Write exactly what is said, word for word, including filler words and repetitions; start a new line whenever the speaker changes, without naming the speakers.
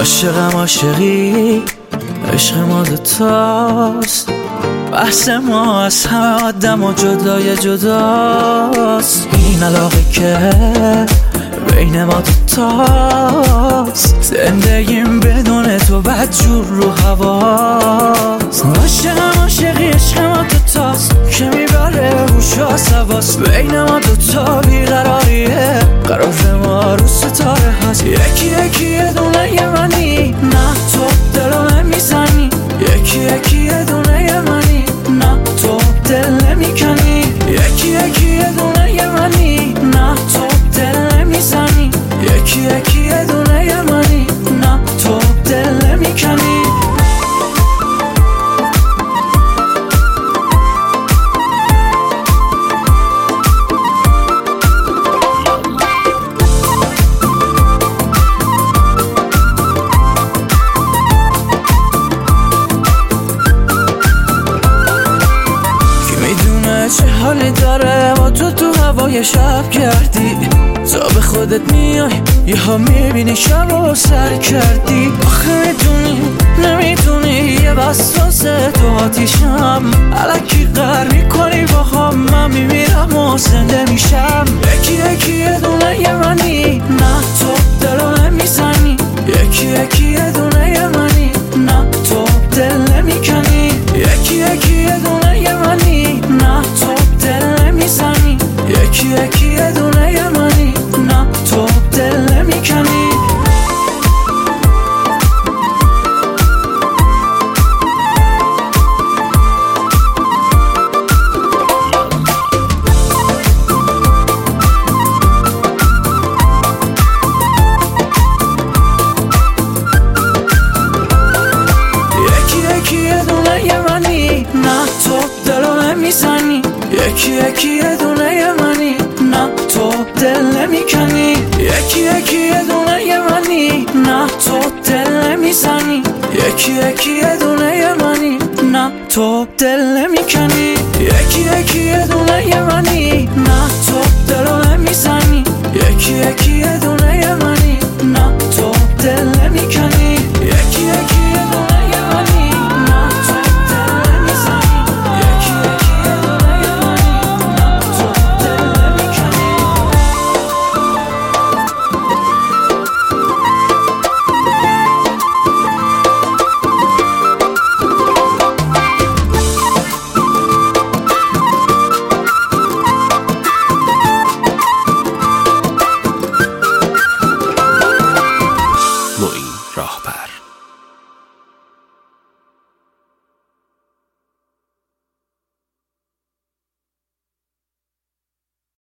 عاشقم عاشقی عشق ما دوتاست، بحث ما از همه آدم و جدای جداست. این علاقه که بین ما دوتاست، زندگیم بدون تو بدجور رو هواست. عاشقم عاشقی عشق ما دوتاست که میبره هوش و حواس. بین ما دوتا بیقراریه، قرار ما رو ستاره هست. یکی یکی یه دونه یه منی، نه تو دلو نمیزنی. یکی یکی یه دونه یه منی، نه تو دل نمیکنی. یکی یکی یه دونه یه منی، نه تو دل نمیزنی. یکی یکی یه دونه یه منی، نه تو دل نمیکنی. چه حالی داره با تو تو هوای شب کردی. تا به خودت میای یه ها میبینی شب رو سر کردی. آخه میدونی نمیدونی یه وسوسه تو آتیشم. الکی قهر میکنی با هم، من میمیرم و زنده میشم. یکی یکی یه دونه یه منی، نه تو دلو نمیزنی. یکی یکی یه دونه یه منی، نه تو دل نمیکنی. یکی یکی یه دونه یه منی، نه تو دل نمیزنی. یکی یکی یه دونه یه منی، نه تو دل نمیکنی. یکی یکی یه دونه یه منی، نه تو دل نمیکنی. یکی یکی یه دونه یه منی، نه تو دل نمیزنی. یکی یکی یه دونه یه منی، نه تو دل نمیکنی. یکی یکی یه دونه یه منی، نه تو دلو نمیزنی. یکی یکی یه دونه یه منی.